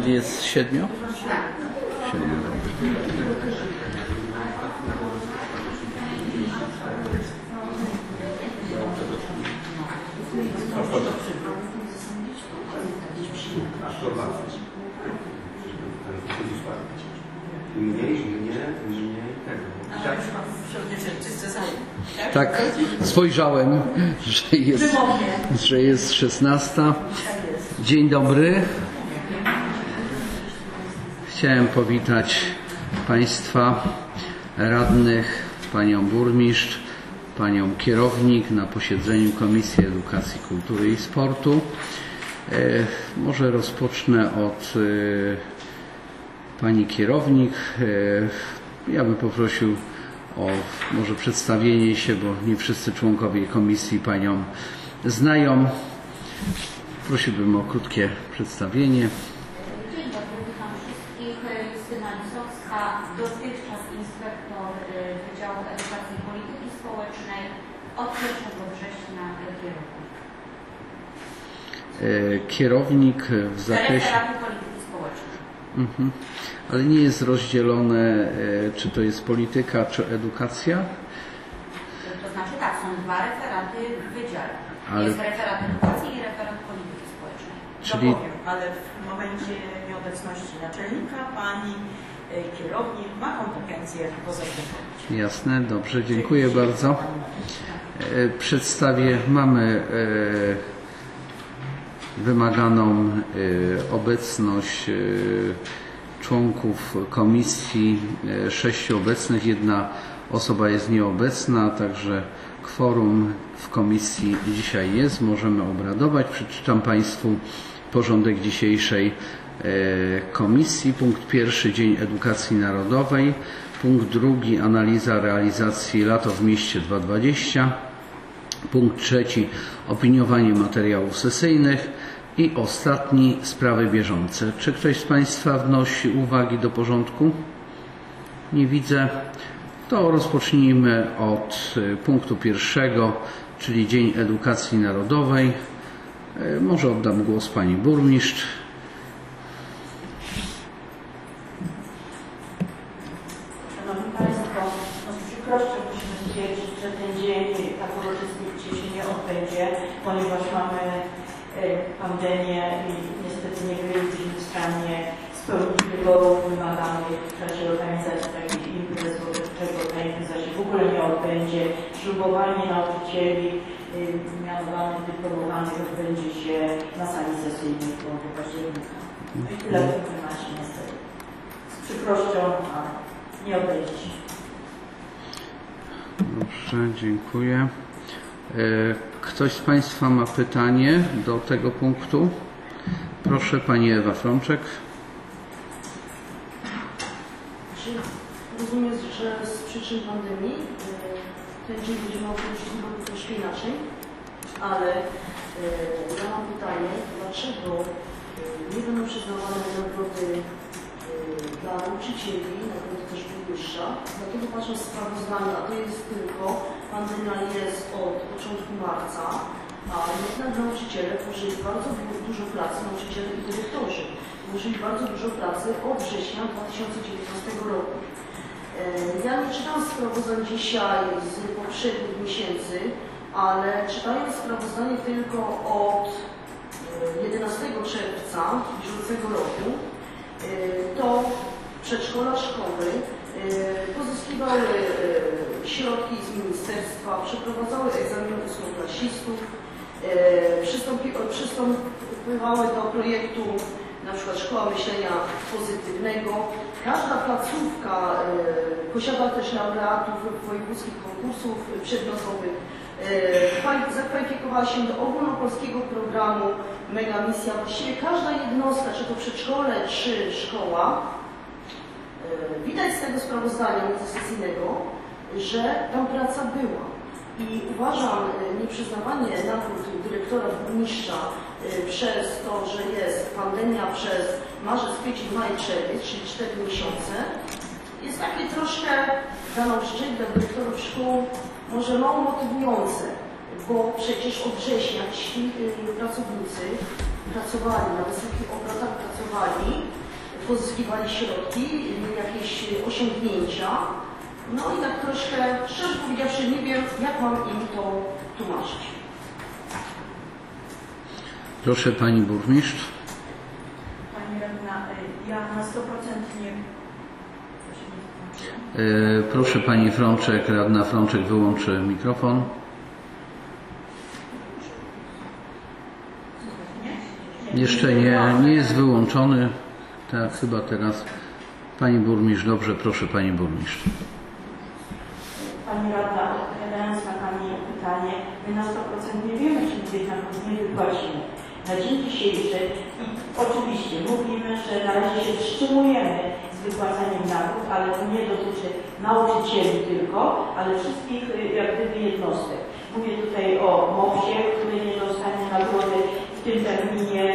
paneli jest 7? 7. Tak, spojrzałem, że jest 16. Dzień dobry. Chciałem powitać Państwa radnych, Panią burmistrz, Panią kierownik na posiedzeniu Komisji Edukacji, Kultury i Sportu. Może rozpocznę od Pani kierownik. Ja bym poprosił o może przedstawienie się, bo nie wszyscy członkowie komisji Panią znają. Prosiłbym o krótkie przedstawienie. Dzień dobry, witam wszystkich. Justyna Lisowska, dotychczas inspektor Wydziału Edukacji i Polityki Społecznej, od 1 września kierownik. Kierownik w zakresie polityki społecznej. Ale nie jest rozdzielone, czy to jest polityka, czy edukacja? To znaczy tak, są dwa referaty w wydziale. Ale... Jest referat edukacji i referat polityki społecznej. Czyli... Dopowiem, ale w momencie nieobecności naczelnika pani kierownik ma kompetencje pozastępowe. Jasne, dobrze, dziękuję bardzo. Przedstawię, mamy wymaganą obecność członków komisji, 6 obecnych, 1 osoba jest nieobecna, także kworum w komisji dzisiaj jest, możemy obradować. Przeczytam Państwu porządek dzisiejszej komisji. Punkt 1, Dzień Edukacji Narodowej. Punkt 2, Analiza realizacji Lato w mieście 2020. Punkt 3, Opiniowanie materiałów sesyjnych. I ostatni, sprawy bieżące. Czy ktoś z Państwa wnosi uwagi do porządku? Nie widzę. To rozpocznijmy od punktu 1, czyli Dzień Edukacji Narodowej. Może oddam głos Pani burmistrz. Szanowni Państwo, z przykrością musimy stwierdzić, że ten dzień tak uroczyście się nie odbędzie, ponieważ mamy pandemię i niestety nie byliśmy w stanie spełnić wymogów wymaganych w czasie organizacji takich imprez, czego ta impreza się w ogóle nie odbędzie. Ślubowanie nauczycieli mianowanych, dyplomowanych odbędzie się na sali sesyjnej w połowie października. I tyle w tym temacie niestety. Z przykrością, a nie odbędzie się. Dobrze, dziękuję. Ktoś z Państwa ma pytanie do tego punktu? Proszę, Pani Ewa Frączek. Rozumiem, że z przyczyn pandemii ten dzień będzie miał troszkę inaczej, ale ja mam pytanie, dlaczego nie będą przyznawane nagrody dla nauczycieli, nagrody też burmistrza, dlatego patrząc w sprawozdaniu, a to jest tylko, pandemia jest od początku marca, a jednak nauczyciele włożyli bardzo dużo pracy, nauczyciele i dyrektorzy włożyli bardzo dużo pracy od września 2019 roku. Ja nie czytam sprawozdań dzisiaj z poprzednich miesięcy, ale czytając sprawozdanie tylko od 11 czerwca bieżącego roku, to przedszkola, szkoły pozyskiwały środki z ministerstwa, przeprowadzały egzamin ósmoklasistów, przystępowały do projektu na przykład Szkoła Myślenia Pozytywnego. Każda placówka posiada też laureatów wojewódzkich konkursów przedmiotowych. Zakwalifikowała się do ogólnopolskiego programu Mega Misja. Właściwie każda jednostka, czy to przedszkole, czy szkoła, widać z tego sprawozdania międzysesyjnego, że tam praca była. I uważam nieprzyznawanie nagród dyrektora burmistrza przez to, że jest pandemia przez marzec, kwiecień, maj, czerwiec, czyli 4 miesiące, jest takie troszkę dla nauczycieli, dla dyrektorów szkół może mało motywujące. bo przecież od września ci pracownicy pracowali, na wysokich obrotach pracowali, pozyskiwali środki, jakieś osiągnięcia. No i tak troszkę, szczerze powiedziawszy, nie wiem, jak mam im to tłumaczyć. Proszę Pani Burmistrz. Pani radna, ja na 100% nie... Proszę Pani Frączek, radna Frączek wyłączy mikrofon. Jeszcze nie jest wyłączony. Tak, chyba teraz. Pani Burmistrz, dobrze, proszę Pani Burmistrz. Pani radna, odpowiadając na Pani pytanie, my na 100% nie wiemy, czy Wietnamów nie wypłacimy. Na dzień dzisiejszy, oczywiście mówimy, że na razie się wstrzymujemy z wypłacaniem nagród, ale to nie dotyczy nauczycieli tylko, ale wszystkich jak gdyby jednostek. Mówię tutaj o MOPS-ie, który nie dostanie nagrody w tym terminie,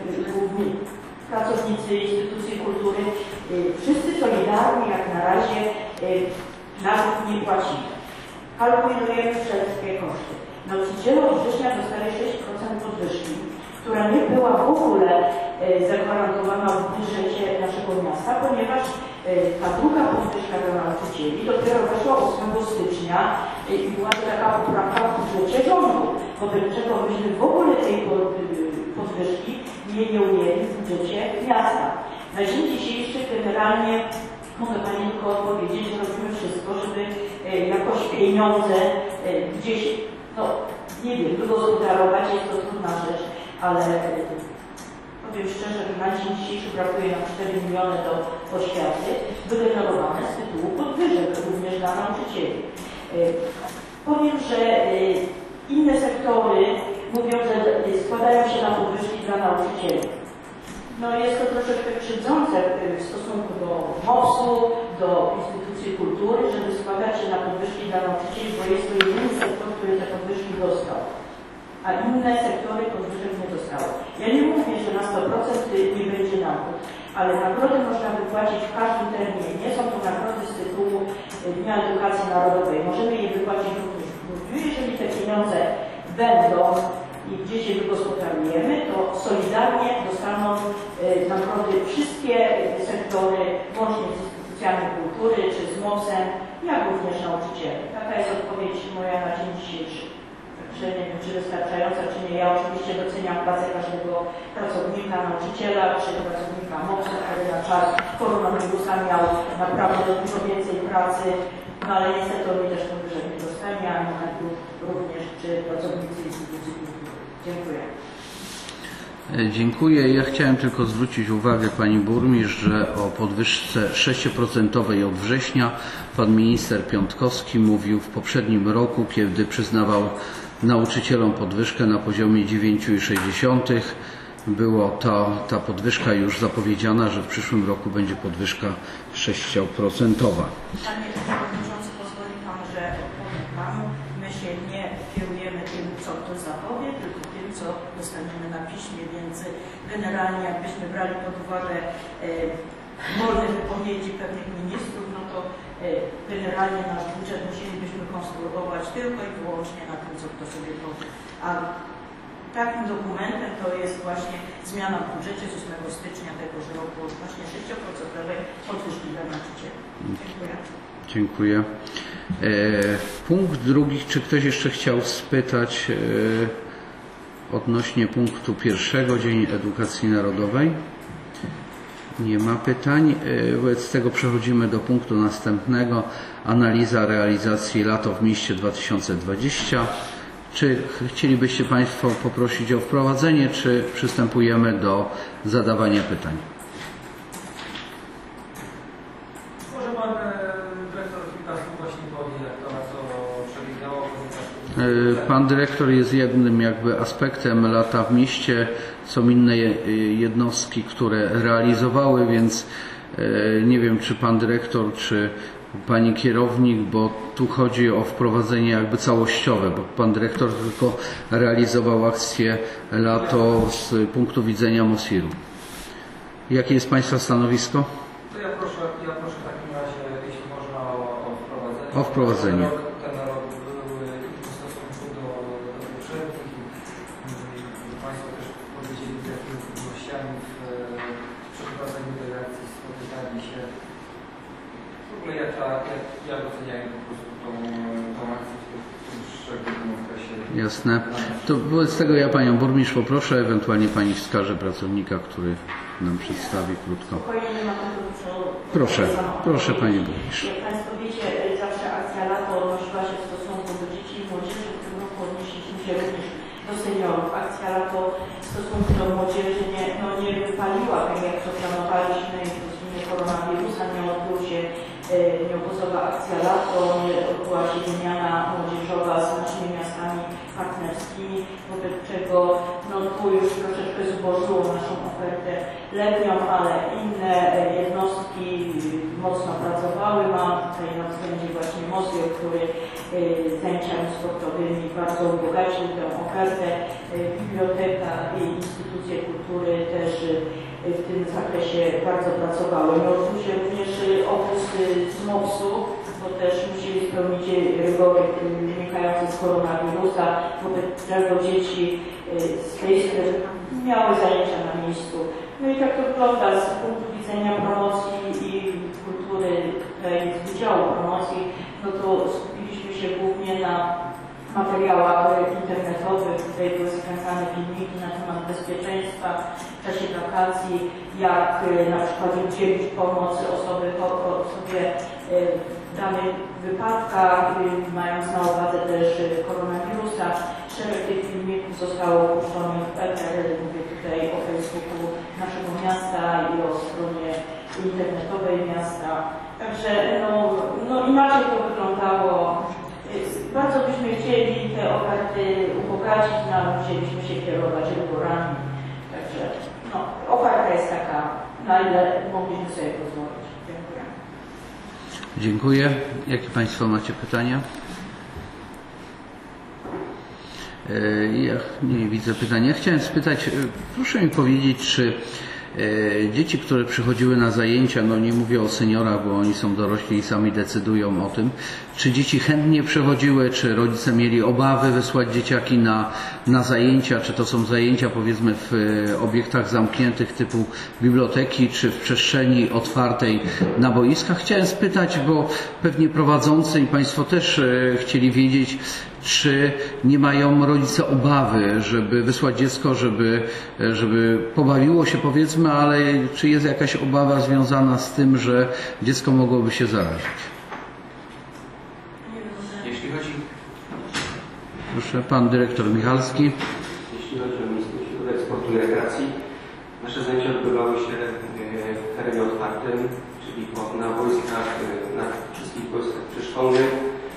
pracownicy instytucji kultury. Wszyscy solidarnie jak na razie nagród nie płacimy. Kalkulujemy wszelkie koszty. Nauczyciele od września dostali 6% podwyżki, która nie była w ogóle zagwarantowana w budżecie naszego miasta, ponieważ ta druga podwyżka dla nauczycieli dopiero weszła 8 stycznia i była to taka poprawka w budżecie rządu, wobec czego myśmy w ogóle tej podwyżki nie ujęli w budżecie miasta. Na dzień dzisiejszy generalnie mogę Pani tylko odpowiedzieć, że robimy wszystko, żeby jakoś pieniądze gdzieś, no nie wiem, wygospodarować, jest to trudna rzecz, ale powiem szczerze, że na dzień dzisiejszy brakuje nam 4 miliony do oświaty, wygenerowane z tytułu podwyżek również dla nauczycieli. Powiem, że inne sektory mówią, że składają się na podwyżki dla nauczycieli. No jest to troszeczkę krzywdzące w stosunku do MOPS-u, do instytucji kultury, żeby składać się na podwyżki dla nauczycieli, bo jest to jedyny sektor, który te podwyżki dostał. A inne sektory podwyżek nie dostały. Ja nie mówię, że na 100% nie będzie nagród, ale nagrody można wypłacić w każdym terminie. Nie są to nagrody z tytułu Dnia Edukacji Narodowej. Możemy je wypłacić również w grudniu. Jeżeli te pieniądze będą i gdzieś je wygospodarujemy, to solidarnie dostaną nagrody wszystkie sektory, łącznie z instytucjami kultury czy z MOPS-em, jak również nauczyciele. Taka jest odpowiedź moja na dzień dzisiejszy. Także nie wiem, czy wystarczająca, czy nie. Ja oczywiście doceniam pracę każdego pracownika, nauczyciela, czy pracownika MOPS-u, który na czas koronawirusa miał naprawdę dużo więcej pracy, no ale niestety oni też podwyżek nie dostali, a również czy pracownicy instytucji kultury. Dziękuję. Dziękuję. Ja chciałem tylko zwrócić uwagę Pani Burmistrz, że o podwyżce 6% od września Pan Minister Piątkowski mówił w poprzednim roku, kiedy przyznawał nauczycielom podwyżkę na poziomie 9,6. Była ta podwyżka już zapowiedziana, że w przyszłym roku będzie podwyżka 6%. Panie Przewodniczący, pozwoli Pan, że odpowiem Panu. My się nie kierujemy tym, co ktoś zapowie, tylko tym, co dostaniemy na piśmie, więc generalnie jakbyśmy brali pod uwagę wolne wypowiedzi pewnych ministrów, no to generalnie nasz budżet musielibyśmy konstruować tylko i wyłącznie na tym, co kto sobie powie. A takim dokumentem to jest właśnie zmiana w budżecie z 8 stycznia tegoż roku, właśnie 6% podwyżki dla nauczycieli. Dziękuję. Dziękuję. Punkt drugi. Czy ktoś jeszcze chciał spytać odnośnie punktu pierwszego, Dzień Edukacji Narodowej? Nie ma pytań. Wobec tego przechodzimy do punktu następnego. Analiza realizacji Lato w mieście 2020. Czy chcielibyście Państwo poprosić o wprowadzenie, czy przystępujemy do zadawania pytań? Może Pan Dyrektor kilka właśnie powie, jak to przebiegło, Pan Dyrektor jest jednym jakby aspektem Lata w mieście. Są inne jednostki, które realizowały, więc nie wiem, czy Pan Dyrektor, czy Pani Kierownik, bo tu chodzi o wprowadzenie jakby całościowe, bo Pan Dyrektor tylko realizował akcję Lato z punktu widzenia MOSIR-u. Jakie jest Państwa stanowisko? To ja proszę w takim razie, jeśli można, o wprowadzenie. O wprowadzenie. Ten rok był w stosunku do po prostu tą akcję w tym szczególnym okresie. Jasne. To wobec tego ja Panią Burmistrz poproszę, ewentualnie Pani wskaże pracownika, który nam przedstawi krótko. Spokojnie, nie ma tego co... Proszę Pani Burmistrz. Jak Państwo wiecie, zawsze akcja lato odnosiła się w stosunku do dzieci i młodzieży, w tym roku odnieśliśmy się również do seniorów. Akcja lato w stosunku do młodzieży nie wypaliła tak jak to planowaliśmy w imię koronawirusa, nie odbyła się nieobozowa akcja lato, nie odbyła się wymiana młodzieżowa z naszymi miastami partnerskimi, wobec czego tu już troszeczkę zubożyło naszą ofertę letnią, ale inne jednostki mocno pracowały. Mam tutaj na względzie właśnie Mosję, który zajęciami sportowymi bardzo ubogacił tę ofertę. Biblioteka i instytucje kultury też w tym zakresie bardzo pracowały. Odbył się również obóz z MOPS-u, bo też musieli spełnić rygory wynikające z koronawirusa, wobec czego dzieci z tej strony miały zajęcia na miejscu. No i tak to wygląda z punktu widzenia promocji i kultury, tutaj z Wydziału Promocji, no to skupiliśmy się głównie na materiałach internetowych. Tutaj były skręcane filmiki na temat bezpieczeństwa w czasie wakacji, jak na przykład udzielić pomocy osobie w danych wypadkach, mając na uwadze też koronawirusa. Szereg tych filmików zostało puszczonych w eter, mówię tutaj o Facebooku naszego miasta i o stronie internetowej miasta. Także inaczej to wyglądało. Bardzo byśmy chcieli te oferty ubogacić, ale musieliśmy się kierować rygorami. Także oferta jest taka, na ile mogliśmy sobie pozwolić. Dziękuję. Dziękuję. Jakie Państwo macie pytania? Ja nie widzę pytania. Chciałem spytać, proszę mi powiedzieć, czy dzieci, które przychodziły na zajęcia, nie mówię o seniorach, bo oni są dorośli i sami decydują o tym, czy dzieci chętnie przychodziły, czy rodzice mieli obawy wysłać dzieciaki na zajęcia, czy to są zajęcia powiedzmy w obiektach zamkniętych typu biblioteki, czy w przestrzeni otwartej na boiskach. Chciałem spytać, bo pewnie prowadzący i Państwo też chcieli wiedzieć, czy nie mają rodzice obawy, żeby wysłać dziecko, żeby pobawiło się powiedzmy, ale czy jest jakaś obawa związana z tym, że dziecko mogłoby się zarazić? Jeśli chodzi... Proszę, Pan Dyrektor Michalski. Jeśli chodzi o Instytut Sportu i Rekreacji, nasze zajęcia odbywały się w terenie otwartym, czyli na boiskach, na wszystkich boiskach przyszkolnych,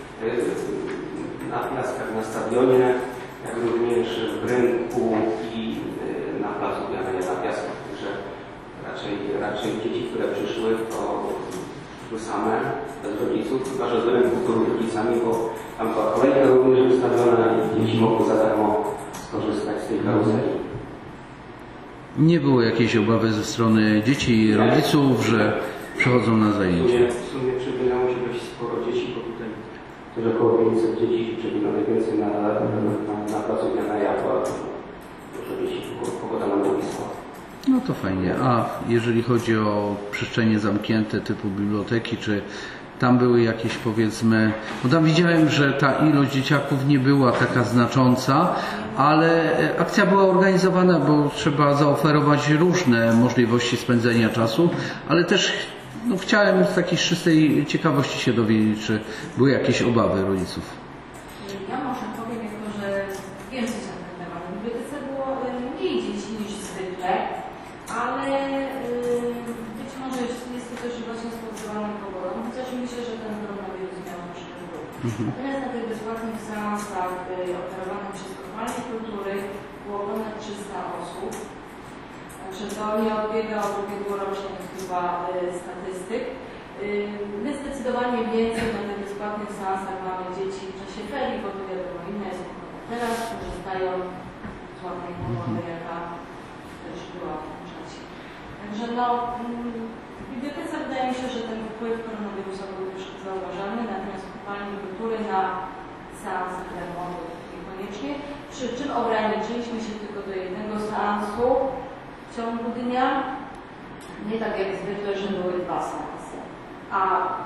na piaskach na stadionie, jak również w rynku i na placu biegania na piaskach. Także raczej dzieci, które przyszły, to były same, bez rodziców, chyba że z rynku były rodzicami, bo tam była kolejka również wystawiona i dzieci mogły za darmo skorzystać z tej karuzeli. Nie było jakiejś obawy ze strony dzieci i rodziców, że przychodzą na zajęcia? W sumie przewinęło się dość sporo dzieci, bo tutaj też około 500 dzieci przewinęło najwięcej na placu Jana Jabła. Dużo dzieci, pogoda na boisko. No to fajnie. A jeżeli chodzi o przestrzenie zamknięte typu biblioteki, czy tam były jakieś powiedzmy, bo tam widziałem, że ta ilość dzieciaków nie była taka znacząca, ale akcja była organizowana, bo trzeba zaoferować różne możliwości spędzenia czasu, ale też chciałem z takiej czystej ciekawości się dowiedzieć, czy były jakieś obawy rodziców. Ja może powiem, jako że więcej się na ten temat. W bibliotece było mniej dzieci niż zwykle, ale być może jest to też właśnie spowodowane pogodą, chociaż myślę, że ten koronawirus miał troszkę wpływ. Natomiast na tych bezpłatnych seansach oferowanych przez Kopalnię Kultury było ponad 300 osób. Także to nie odbiega od ubiegłorocznych chyba statystyk. My zdecydowanie więcej na tych bezpłatnych seansach mamy dzieci w czasie ferii, bo to wiadomo, inne jest teraz korzystają z ładnej umowy, jaka też była w tym czasie. Także w bibliotece wydaje mi się, że ten wpływ koronawirusa był już zauważalny, natomiast w Kopalni Kultury na seansach darmowych niekoniecznie, przy czym ograniczyliśmy się tylko do jednego seansu w ciągu dnia, nie tak jak zwykle, że były 2 seansy. A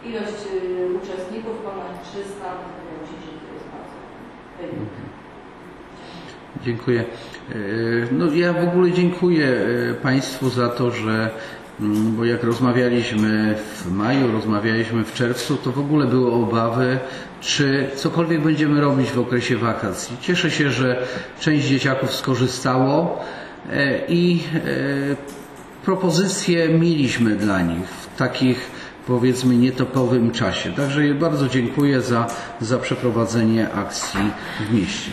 Ilość uczestników ponad 300, wydaje mi się, że to jest bardzo wynik. Dziękuję. No, ja w ogóle dziękuję Państwu za to, że bo jak rozmawialiśmy w maju, rozmawialiśmy w czerwcu, to w ogóle były obawy, czy cokolwiek będziemy robić w okresie wakacji. Cieszę się, że część dzieciaków skorzystało i propozycje mieliśmy dla nich w takich, powiedzmy, nietopowym czasie. Także bardzo dziękuję za przeprowadzenie akcji w mieście.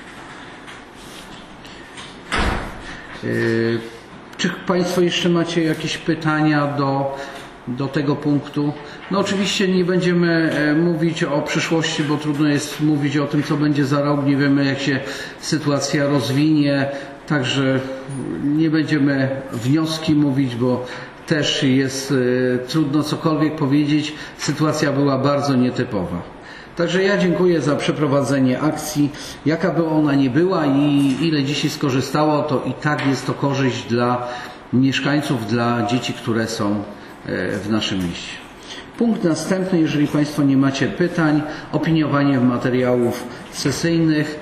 Czy Państwo jeszcze macie jakieś pytania do tego punktu? No oczywiście nie będziemy mówić o przyszłości, bo trudno jest mówić o tym, co będzie za rok. Nie wiemy, jak się sytuacja rozwinie, także nie będziemy wnioski mówić, bo też jest trudno cokolwiek powiedzieć. Sytuacja była bardzo nietypowa. Także ja dziękuję za przeprowadzenie akcji. Jaka by ona nie była i ile dzisiaj skorzystało, to i tak jest to korzyść dla mieszkańców, dla dzieci, które są w naszym mieście. Punkt następny, jeżeli Państwo nie macie pytań, opiniowanie materiałów sesyjnych.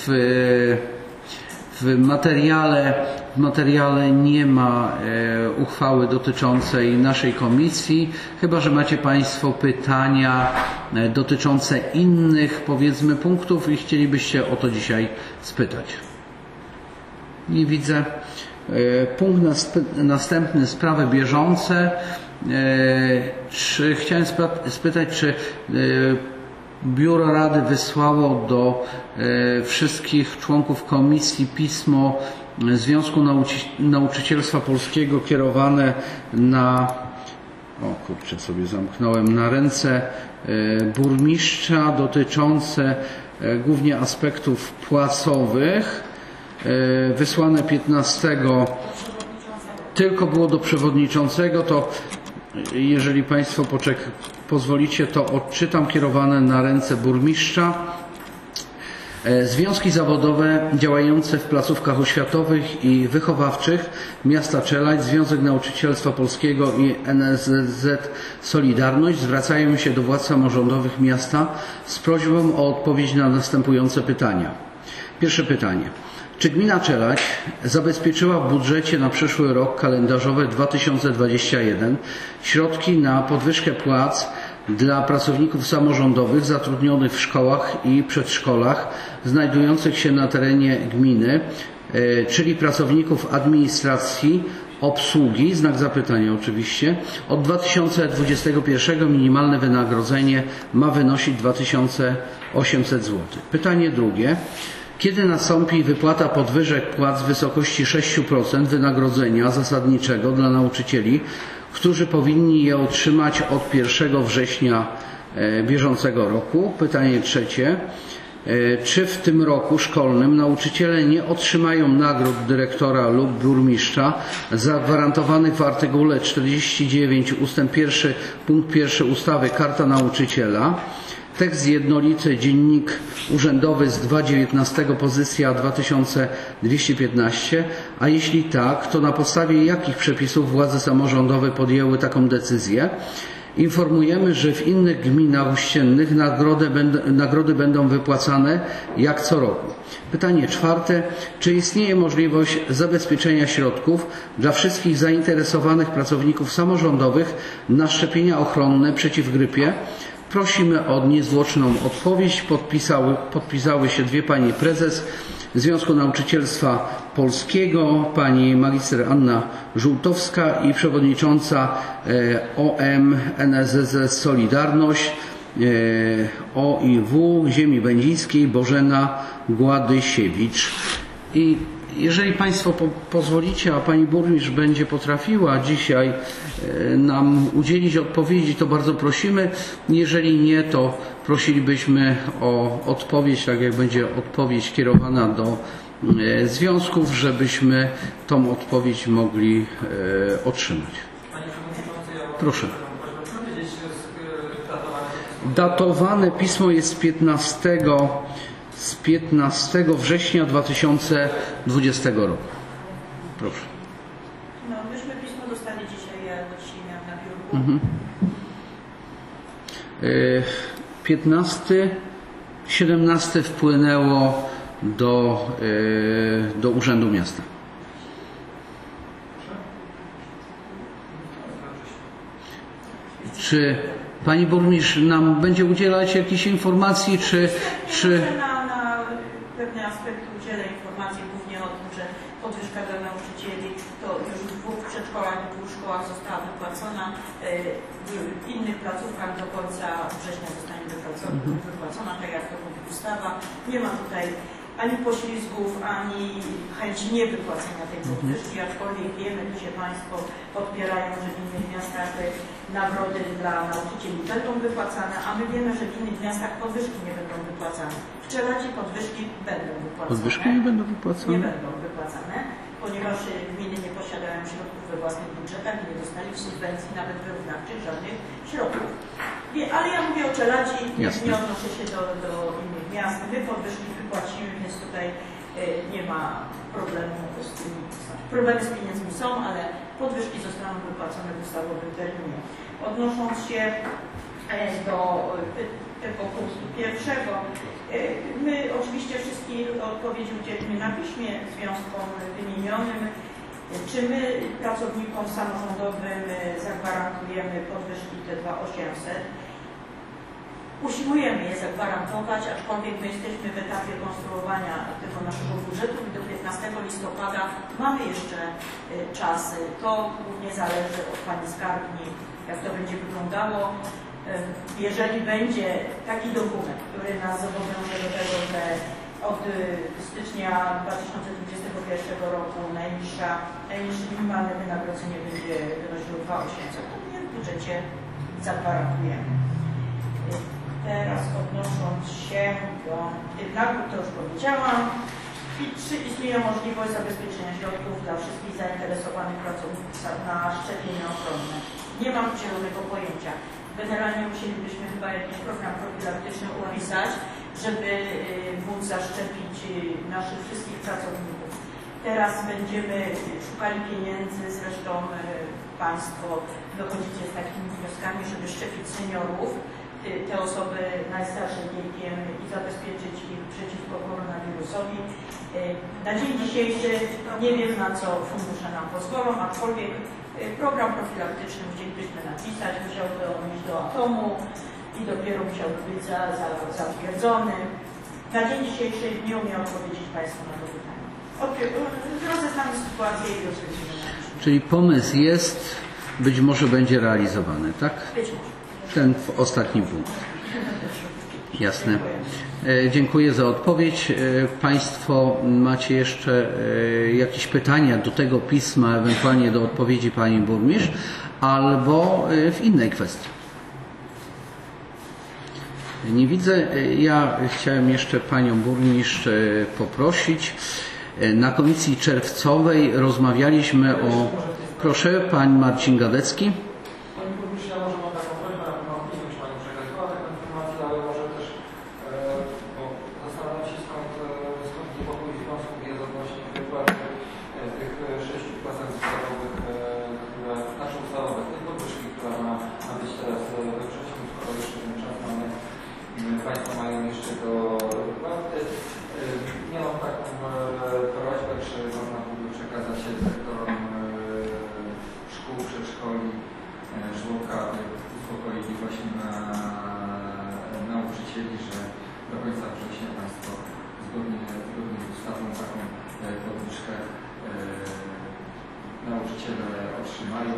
W materiale nie ma uchwały dotyczącej naszej komisji, chyba że macie Państwo pytania dotyczące innych, powiedzmy, punktów i chcielibyście o to dzisiaj spytać. Nie widzę. Punkt następny, sprawy bieżące. Chciałem spytać, czy Biuro Rady wysłało do wszystkich członków komisji pismo Związku Nauczycielstwa Polskiego kierowane na, sobie zamknąłem, na ręce burmistrza, dotyczące głównie aspektów płacowych, wysłane 15. Tylko było do przewodniczącego, to jeżeli Państwo pozwolicie, to odczytam, kierowane na ręce burmistrza. Związki zawodowe działające w placówkach oświatowych i wychowawczych miasta Czeladź, Związek Nauczycielstwa Polskiego i NSZZ Solidarność zwracają się do władz samorządowych miasta z prośbą o odpowiedź na następujące pytania. Pierwsze pytanie. Czy gmina Czeladź zabezpieczyła w budżecie na przyszły rok kalendarzowy 2021 środki na podwyżkę płac dla pracowników samorządowych zatrudnionych w szkołach i przedszkolach znajdujących się na terenie gminy, czyli pracowników administracji, obsługi, znak zapytania oczywiście, od 2021 minimalne wynagrodzenie ma wynosić 2800 zł. Pytanie drugie. Kiedy nastąpi wypłata podwyżek płac w wysokości 6% wynagrodzenia zasadniczego dla nauczycieli, którzy powinni je otrzymać od 1 września bieżącego roku? Pytanie trzecie. Czy w tym roku szkolnym nauczyciele nie otrzymają nagród dyrektora lub burmistrza zagwarantowanych w artykule 49 ust. 1 punkt 1 ustawy Karta Nauczyciela? Tekst jednolity, dziennik urzędowy z 2019, pozycja 2215, a jeśli tak, to na podstawie jakich przepisów władze samorządowe podjęły taką decyzję? Informujemy, że w innych gminach ościennych nagrody będą wypłacane jak co roku. Pytanie czwarte. Czy istnieje możliwość zabezpieczenia środków dla wszystkich zainteresowanych pracowników samorządowych na szczepienia ochronne przeciw grypie? Prosimy o niezwłoczną odpowiedź. Podpisały się dwie pani prezes Związku Nauczycielstwa Polskiego, pani magister Anna Żółtowska i przewodnicząca OM NSZZ Solidarność OIW Ziemi Będzińskiej Bożena Gładysiewicz. I jeżeli Państwo pozwolicie, a Pani Burmistrz będzie potrafiła dzisiaj nam udzielić odpowiedzi, to bardzo prosimy. Jeżeli nie, to prosilibyśmy o odpowiedź, tak jak będzie odpowiedź kierowana do związków, żebyśmy tą odpowiedź mogli otrzymać. Proszę. Datowane pismo jest z 15 września 2020 roku. Proszę. No, myśmy pismo dostali dzisiaj, ja go dzisiaj miałam na biurku. 17 wpłynęło do Urzędu Miasta. Czy Pani Burmistrz nam będzie udzielać jakichś informacji, czy... Na pewne aspekty udzielę informacji, głównie o tym, że podwyżka dla nauczycieli to już w 2 przedszkolach, w 2 szkołach została wypłacona. W innych placówkach do końca września zostanie wypłacona, tak jak to mówi ustawa. Nie ma tutaj ani poślizgów, ani chęci niewypłacenia tej podwyżki, aczkolwiek wiemy, że Państwo podpierają, że w innych miastach nagrody dla nauczycieli będą wypłacane, a my wiemy, że w innych miastach podwyżki nie będą wypłacane. W Czeladzie podwyżki będą wypłacane. Podwyżki nie będą wypłacane? Nie będą wypłacane, ponieważ gminy nie posiadają środków we własnych budżetach i nie dostali w subwencji nawet wyrównawczych żadnych środków. Ale ja mówię o Czeladzie i nie odnoszę się do innych miast. My podwyżki wypłacimy, więc tutaj nie ma problemu z tym. Problemy z pieniędzmi są, ale podwyżki zostaną wypłacone w ustawowym terminie. Odnosząc się do tego punktu pierwszego, my oczywiście wszystkich odpowiedzi udzielimy na piśmie związkom wymienionym. Czy my pracownikom samorządowym zagwarantujemy podwyżki te 2800? Usiłujemy je zagwarantować, aczkolwiek my jesteśmy w etapie konstruowania tego naszego budżetu i do 15 listopada mamy jeszcze czas. To głównie zależy od Pani Skarbni, jak to będzie wyglądało. Jeżeli będzie taki dokument, który nas zobowiąże do tego, że od stycznia 2021 roku najniższe minimalne wynagrodzenie będzie wynosiło 2800, to my w budżecie zagwarantujemy. Teraz odnosząc się do nagród, to już powiedziałam. Czy istnieje możliwość zabezpieczenia środków dla wszystkich zainteresowanych pracowników na szczepienia ochronne? Nie mam zielonego pojęcia. Generalnie musielibyśmy chyba jakiś program profilaktyczny upisać, żeby móc zaszczepić naszych wszystkich pracowników. Teraz będziemy szukali pieniędzy, zresztą Państwo dochodzicie z takimi wnioskami, żeby szczepić seniorów, te osoby najstarszym wiekiem i zabezpieczyć ich przeciwko koronawirusowi. Na dzień dzisiejszy nie wiem, na co fundusze nam pozwolą, aczkolwiek program profilaktyczny chcielibyśmy napisać, musiałby on iść do atomu i dopiero musiałby być zatwierdzony. Na dzień dzisiejszy nie umiem odpowiedzieć Państwu na to pytanie. Rozeznamy sytuację i rozwiązujemy. Czyli pomysł jest, być może będzie realizowany, tak? Być może. Ten ostatni punkt. Jasne. Dziękuję za odpowiedź. Państwo macie jeszcze jakieś pytania do tego pisma, ewentualnie do odpowiedzi Pani Burmistrz, albo w innej kwestii? Nie widzę. Ja chciałem jeszcze Panią Burmistrz poprosić. Na komisji czerwcowej rozmawialiśmy o... Proszę, Pan Marcin Gadecki. Nauczyciele otrzymają.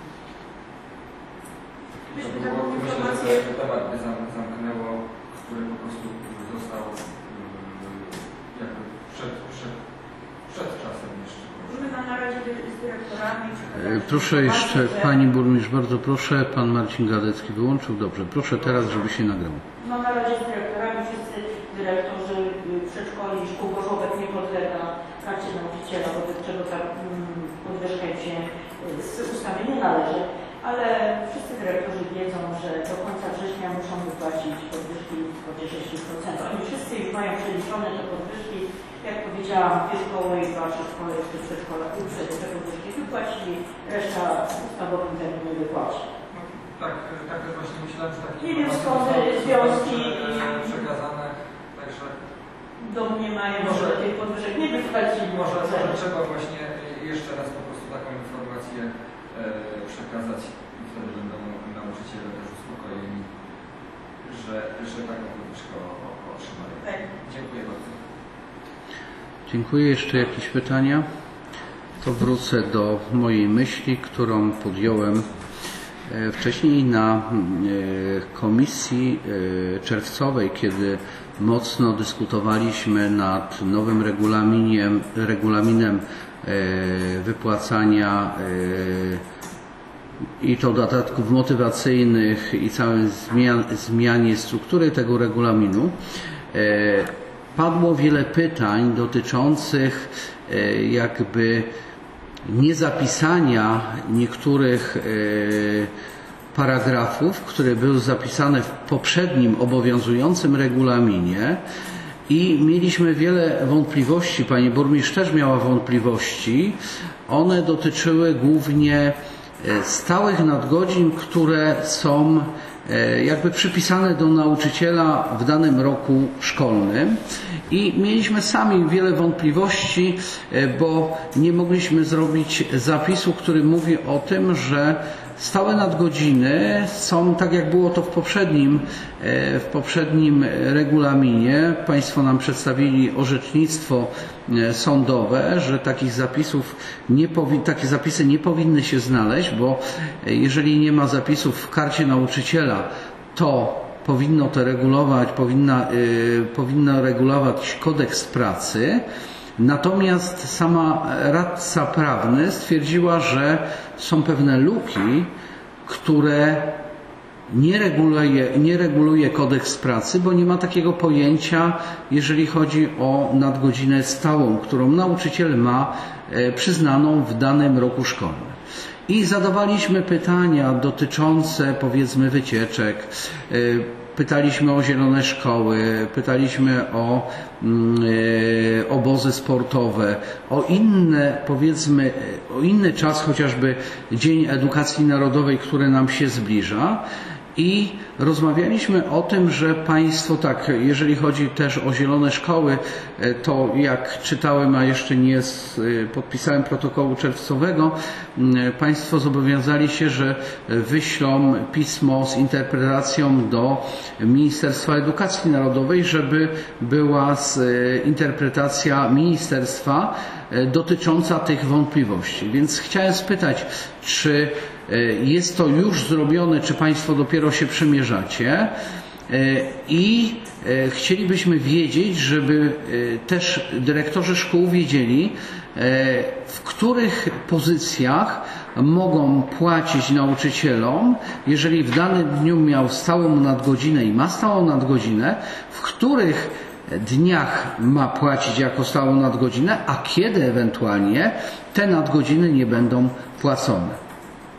Myślę, że temat by zamknęło, który po prostu został jakby przed czasem jeszcze. My na razie z dyrektorami. Proszę jeszcze, Pani Burmistrz, bardzo proszę. Pan Marcin Gadecki wyłączył. Dobrze, proszę teraz, żeby się nagrało. No na razie z dyrektorami wszyscy dyrektorzy przedszkoli i szkół Gorzłówek nie podlega karcie nauczyciela, wobec czego ta podwyżka im się z ustawy nie należy, ale wszyscy dyrektorzy wiedzą, że do końca września muszą wypłacić podwyżki w kwocie 6%. Oni wszyscy już mają przeliczone te podwyżki. Jak powiedziałam, dwie szkoły i dwa przedszkole, jeszcze przedszkola, te podwyżki wypłacili, reszta w ustawowym terminie wypłaci. Tak też właśnie myślałem, że takie Nie wiem informacje skąd zostały związki przekazane, także domniemają, że tych podwyżek nie wypłacili. może trzeba właśnie jeszcze raz po prostu taką informację przekazać i wtedy będą nauczyciele też uspokojeni, że taką podwyżkę otrzymali. Tak. Dziękuję bardzo. Dziękuję. Jeszcze jakieś pytania? To wrócę do mojej myśli, którą podjąłem wcześniej na komisji czerwcowej, kiedy mocno dyskutowaliśmy nad nowym regulaminem wypłacania i to dodatków motywacyjnych i całej zmianie struktury tego regulaminu. Padło wiele pytań dotyczących jakby niezapisania niektórych paragrafów, które były zapisane w poprzednim obowiązującym regulaminie i mieliśmy wiele wątpliwości. Pani burmistrz też miała wątpliwości. One dotyczyły głównie stałych nadgodzin, które są jakby przypisane do nauczyciela w danym roku szkolnym i mieliśmy sami wiele wątpliwości, bo nie mogliśmy zrobić zapisu, który mówi o tym, że stałe nadgodziny są tak, jak było to w poprzednim regulaminie. Państwo nam przedstawili orzecznictwo sądowe, że takie zapisy nie powinny się znaleźć, bo jeżeli nie ma zapisów w karcie nauczyciela, to powinno to regulować, powinno regulować kodeks pracy. Natomiast sama radca prawny stwierdziła, że są pewne luki, które nie reguluje kodeks pracy, bo nie ma takiego pojęcia, jeżeli chodzi o nadgodzinę stałą, którą nauczyciel ma przyznaną w danym roku szkolnym. I zadawaliśmy pytania dotyczące, powiedzmy, wycieczek, pytaliśmy o zielone szkoły, pytaliśmy o obozy sportowe, o inne, powiedzmy, o inny czas, chociażby Dzień Edukacji Narodowej, który nam się zbliża. I rozmawialiśmy o tym, że Państwo, tak, jeżeli chodzi też o zielone szkoły, to jak czytałem, a jeszcze nie podpisałem protokołu czerwcowego, Państwo zobowiązali się, że wyślą pismo z interpretacją do Ministerstwa Edukacji Narodowej, żeby była interpretacja ministerstwa dotycząca tych wątpliwości. Więc chciałem spytać, czy jest to już zrobione, czy Państwo dopiero się przymierzacie? I chcielibyśmy wiedzieć, żeby też dyrektorzy szkół wiedzieli, w których pozycjach mogą płacić nauczycielom, jeżeli w danym dniu miał stałą nadgodzinę i ma stałą nadgodzinę, w których dniach ma płacić jako stałą nadgodzinę, a kiedy ewentualnie te nadgodziny nie będą płacone.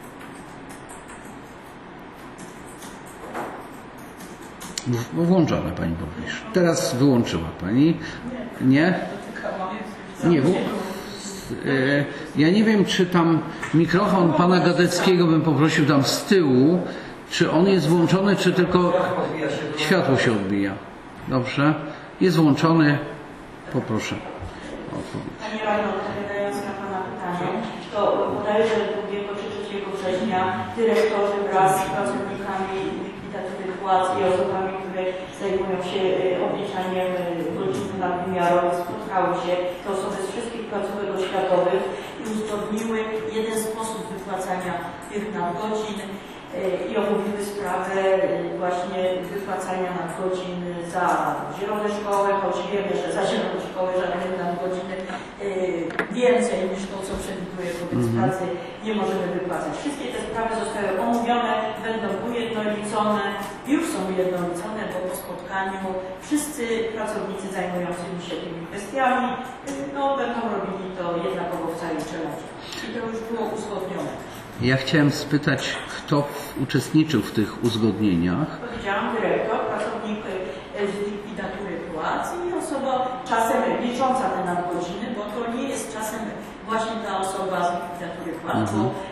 Włączona Pani burmistrz. Teraz wyłączyła Pani. Nie? Nie. Ja nie wiem, czy tam mikrofon Pana Gadeckiego bym poprosił tam z tyłu, czy on jest włączony, czy tylko światło się odbija. Dobrze. Jest włączony. Poproszę o odpowiedź. Pani Radno, odpowiadając na Pana pytanie, to bodajże 2 czy 3 września dyrektorzy wraz z pracownikami likwidatury płac i osobami, które zajmują się obliczaniem godzin nadwymiarowych, spotkały się te osoby z wszystkich placówek oświatowych i uzgodniły jeden sposób wypłacania tych nadgodzin i omówiły sprawę właśnie wypłacania nadgodzin za zielone szkoły, choć wiemy, że za zielone szkoły żadnych nadgodziny więcej niż to, co przewiduje kodeks pracy, nie możemy wypłacać. Wszystkie te sprawy zostały omówione, będą ujednolicone, już są ujednolicone, bo po spotkaniu wszyscy pracownicy zajmujący się tymi kwestiami będą robili to jednakowo w całej Czeladzie. I to już było uzgodnione. Ja chciałem spytać, kto uczestniczył w tych uzgodnieniach? Powiedziałam dyrektor, pracownik z likwidatury płac i osoba czasem licząca te nadgodziny, bo to nie jest czasem właśnie ta osoba z likwidatury płac, bo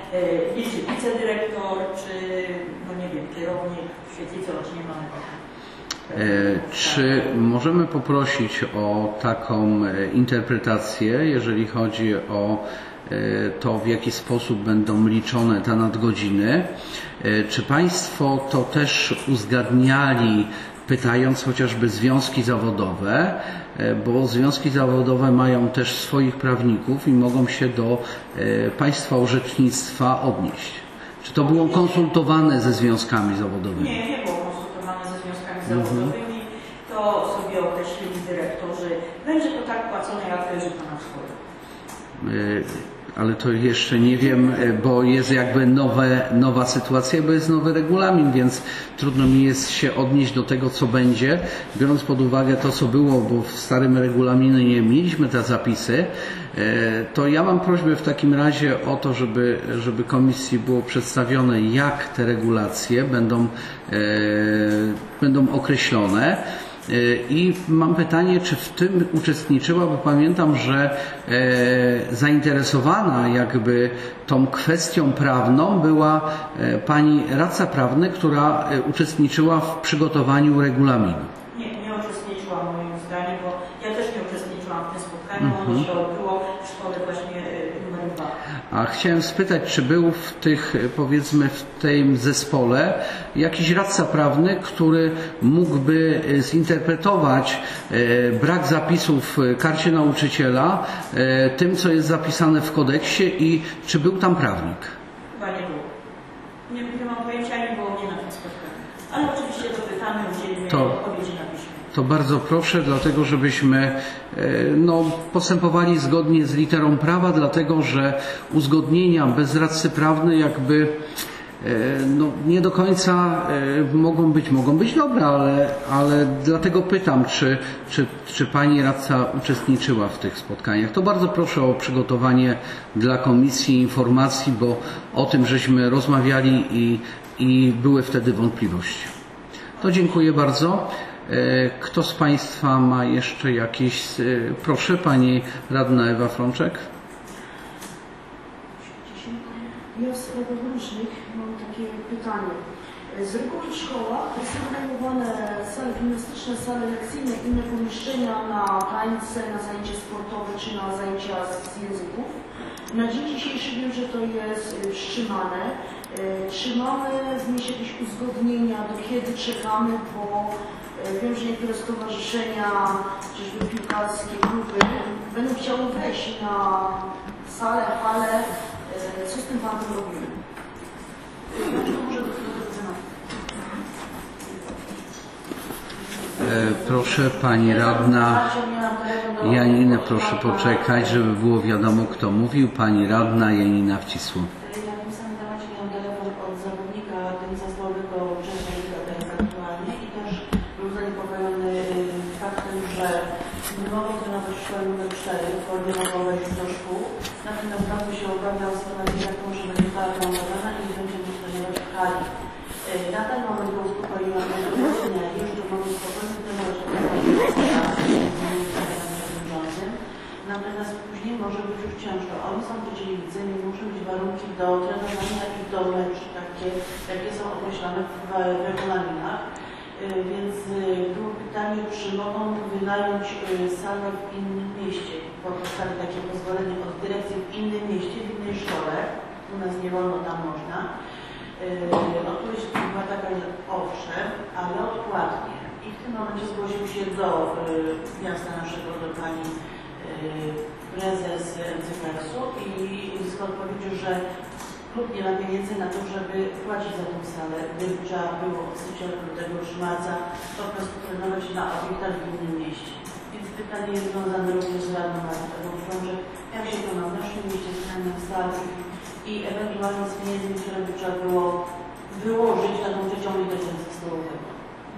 wicedyrektor, czy no nie wiem, kierownik, świetlicą, czy nie mamy tego. Czy możemy poprosić o taką interpretację, jeżeli chodzi o to, w jaki sposób będą liczone te nadgodziny? Czy Państwo to też uzgadniali, pytając chociażby związki zawodowe, bo związki zawodowe mają też swoich prawników i mogą się do Państwa orzecznictwa odnieść? Czy to było konsultowane ze związkami zawodowymi? Nie było konsultowane ze związkami zawodowymi. To sobie określili dyrektorzy. Będzie to tak płacone, jak leży to na wschodzie. Ale to jeszcze nie wiem, bo jest jakby nowa sytuacja, bo jest nowy regulamin, więc trudno mi jest się odnieść do tego, co będzie, biorąc pod uwagę to, co było, bo w starym regulaminie nie mieliśmy te zapisy. To ja mam prośbę w takim razie o to, żeby komisji było przedstawione, jak te regulacje będą określone. I mam pytanie, czy w tym uczestniczyła, bo pamiętam, że zainteresowana jakby tą kwestią prawną była pani radca prawny, która uczestniczyła w przygotowaniu regulaminu. Nie uczestniczyłam moim zdaniem, bo ja też nie uczestniczyłam w tym spotkaniu, ono się odbyło w szkole właśnie numer 2. A chciałem spytać, czy był w tych, powiedzmy, w tym zespole jakiś radca prawny, który mógłby zinterpretować brak zapisów w karcie nauczyciela tym, co jest zapisane w kodeksie, i czy był tam prawnik? Chyba nie było. Nie mam pojęcia, nie było mnie na tym spotkaniu. Ale oczywiście dopytamy, udzielimy odpowiedzi na piśmie. To bardzo proszę, dlatego żebyśmy postępowali zgodnie z literą prawa, dlatego że uzgodnienia bez radcy prawnej jakby nie do końca mogą być dobre, ale dlatego pytam, czy pani radca uczestniczyła w tych spotkaniach. To bardzo proszę o przygotowanie dla komisji informacji, bo o tym żeśmy rozmawiali i były wtedy wątpliwości. To dziękuję bardzo. Kto z Państwa ma jeszcze jakieś... Proszę, pani radna Ewa Frączek. Ja w sprawach różnych mam takie pytanie. Z reguły w szkołach są wynajmowane sale gimnastyczne, sale lekcyjne, inne pomieszczenia na tańce, na zajęcia sportowe czy na zajęcia z języków. Na dzień dzisiejszy wiem, że to jest wstrzymane. Czy mamy w mieście jakieś uzgodnienia, do kiedy czekamy, bo wiem, że niektóre stowarzyszenia, chociażby piłkarskie, kluby będą chciały wejść na salę, halę. Co z tym panem robimy? Proszę, pani radna Janina, proszę poczekać, żeby było wiadomo, kto mówił. Pani radna Janina Wcisło. Ja w tym samym temacie miałam telefon od zawodnika tenisa stołowego wcześniej aktualnie i też był zaniepokojony faktem, że nie mogą trenować szkoły nr 4, bo nie mogą wejść do szkół. Natomiast bardzo się obawiał sytuację taką, że będzie hala montowana i nie będzie mógł trenować w hali. Na ten moment go uspokoiłam, że już to mogą spokojnie trenować natomiast później może być już ciężko. Oni są widzę, nie muszą być warunki do trenowania i do meczu takie, jakie są określone w regulaminach. Więc było pytanie, czy mogą wynająć salę w innym mieście, bo dostali takie pozwolenie od dyrekcji w innym mieście, w innej szkole. U nas nie wolno, tam można. Odpowiedź była taka, że owszem, ale odpłatnie. I w tym momencie zgłosił się do miasta naszego, do pani prezes MCKS-u i uzyskał odpowiedź, że klub nie ma pieniędzy na to, żeby płacić za tą salę, gdyby trzeba było od stycznia do lutego czy marca po prostu trenować na obiektach w innym mieście. Więc pytanie jest związane również z radną Martą Frączek, jak się to ma w naszym mieście z trenowaniem sal i ewentualnie z pieniędzmi, które by trzeba było wyłożyć na tą trzecią ligę tenisa stołowego.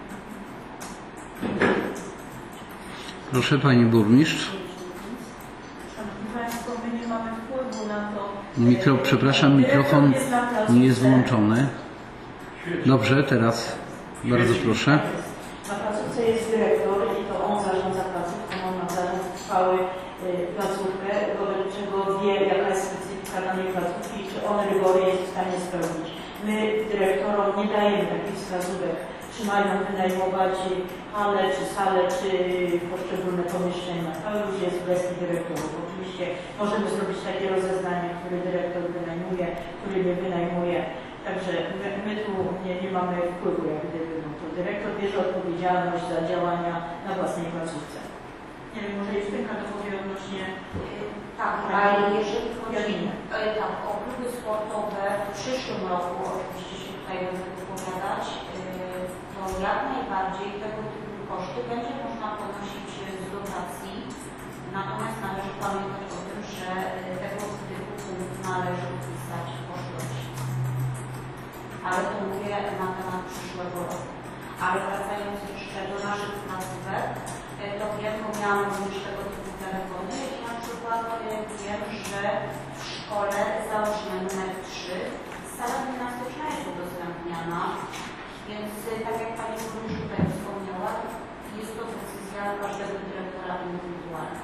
Proszę, pani burmistrz. Państwo, my nie mamy wpływu na to. Przepraszam, mikrofon nie jest włączony. Dobrze, teraz bardzo proszę. Na placówce jest dyrektor i to on zarządza placówką, on ma zarząd trwały placówkę, wobec czego wie, jaka jest specyfika danej placówki, czy on rygory jest w stanie spełnić. My dyrektorom nie dajemy takich wskazówek, czy mają wynajmować halę, czy salę, czy poszczególne pomieszczenia. To już jest w gestii dyrektorów. Oczywiście możemy zrobić takie rozeznanie, który dyrektor wynajmuje, który nie wynajmuje. Także my tu nie mamy wpływu, jak gdyby. No to dyrektor bierze odpowiedzialność za działania na własnej placówce. Nie wiem, może Justynka dopowie odnośnie... Tak, ale jeżeli chodzi o kluby sportowe w przyszłym roku, oczywiście się tutaj będę wypowiadać, to jak najbardziej tego typu koszty będzie można ponosić z dotacji, natomiast należy pamiętać o tym, że tego typu punkt należy wpisać w kosztości. Ale to mówię na temat przyszłego roku. Ale wracając jeszcze do naszych placówek, to wiem, bo miałam również tego typu telefony i na przykład wiem, że w szkole założenia numer 3 sala gimnastyczna jest udostępniana, więc tak jak Pani Burmistrz tutaj wspomniała, jest to decyzja każdego dyrektora indywidualna.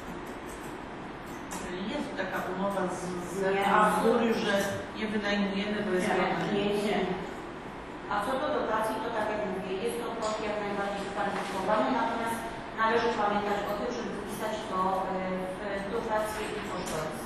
Czyli jest taka umowa z dyrektorem, że nie wynajmujemy, bo jest nie. A co do dotacji, to tak jak mówię, jest to koszt jak najbardziej wykwalifikowany, natomiast należy pamiętać o tym, żeby wpisać to w dotację i kosztorys.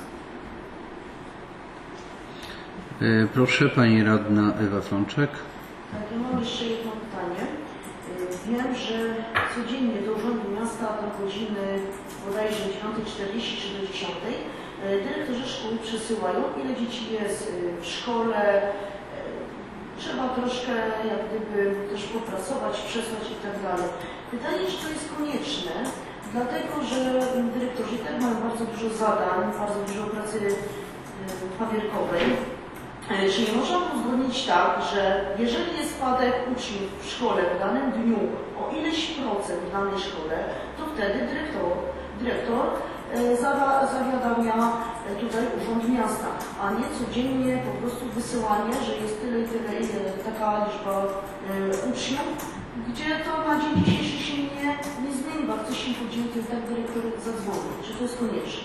Proszę, Pani Radna Ewa Frączek. Tak, ja mam jeszcze jedno pytanie. Wiem, że codziennie do Urzędu Miasta do godziny bodajże 9:40 czy do 10 dyrektorzy szkół przesyłają, ile dzieci jest w szkole. Trzeba troszkę jak gdyby też popracować, przesłać i tak dalej. Pytanie, czy to jest konieczne, dlatego że dyrektorzy tak mają bardzo dużo zadań, bardzo dużo pracy papierkowej. Czy nie można uzgodnić tak, że jeżeli jest spadek uczniów w szkole w danym dniu o ileś procent w danej szkole, to wtedy dyrektor zawiadamia tutaj Urząd Miasta, a nie codziennie po prostu wysyłanie, że jest tyle i tyle, taka liczba uczniów, gdzie to na dzień dzisiejszy się nie zmieni. Bardzo się podziękuję, tak dyrektor zadzwoni. Czy to jest konieczne?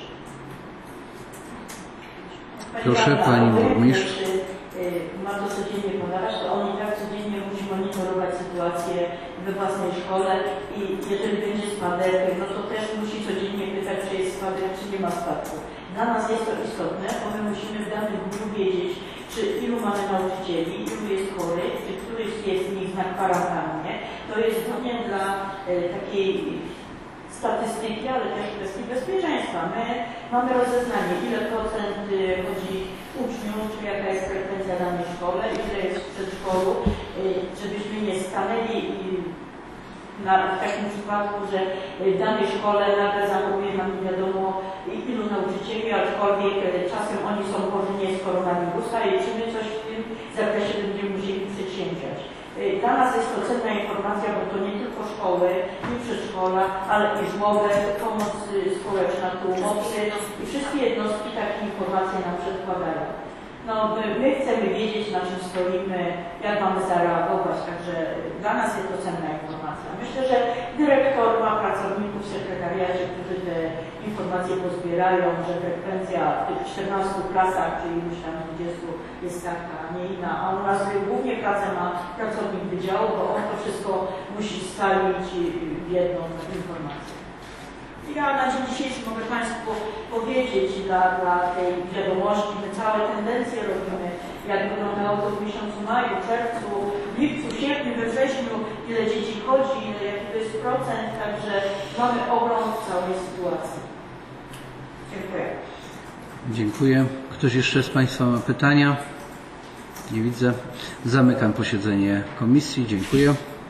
Proszę, Pani Burmistrz. Ma to codziennie podawać, to on i tak codziennie musi monitorować sytuację we własnej szkole i jeżeli będzie spadek, no to też musi codziennie pytać, czy jest spadek, czy nie ma spadku. Dla nas jest to istotne, bo my musimy w danym dniu wiedzieć, czy ilu mamy nauczycieli, ilu jest chorych, czy któryś jest z nich na kwarantannie. To jest głównie dla takiej statystyki, ale też kwestii bezpieczeństwa. My mamy rozeznanie, ile procent chodzi uczniów, czy jaka jest frekwencja w danej szkole, ile jest w przedszkolu, żebyśmy nie stanęli w takim przypadku, że w danej szkole nagle zachowuje nam nie wiadomo ilu nauczycieli, aczkolwiek czasem oni są chorzy nie z koronawirusa i czy my coś w tym zakresie będziemy musieli przedsięwziąć. Dla nas jest to cenna informacja, bo to nie tylko szkoły, nie przedszkola, ale i żłobek, pomoc społeczna, północy i wszystkie jednostki takie informacje nam przedkładają. No, my chcemy wiedzieć, na czym stoimy, jak mamy zareagować, także dla nas jest to cenna informacja. Myślę, że dyrektor ma pracowników w sekretariacie, którzy te informacje pozbierają, że frekwencja w tych 14 klasach, czy iluś tam 20 jest taka, a nie inna, a u nas głównie pracę ma pracownik wydziału, bo on to wszystko musi scalić w jedną informację. Ja na dzień dzisiejszy mogę Państwu powiedzieć dla tej wiadomości, my całe tendencje robimy, jak wyglądało to w miesiącu maju, czerwcu, lipcu, sierpniu, we wrześniu, ile dzieci chodzi, jaki to jest procent, także mamy ogląd całej sytuacji. Dziękuję. Dziękuję. Ktoś jeszcze z Państwa ma pytania? Nie widzę. Zamykam posiedzenie komisji. Dziękuję.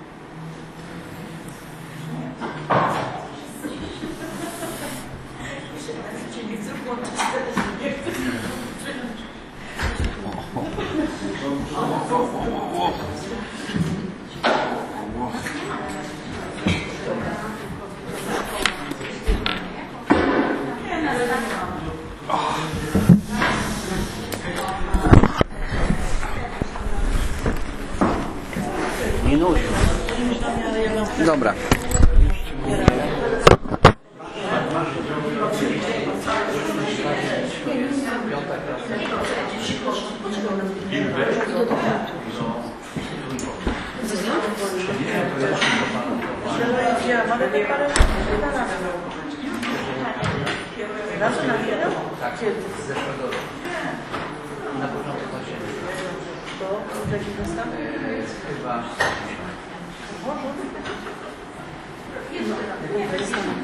Dobra. Na początku października. Chyba.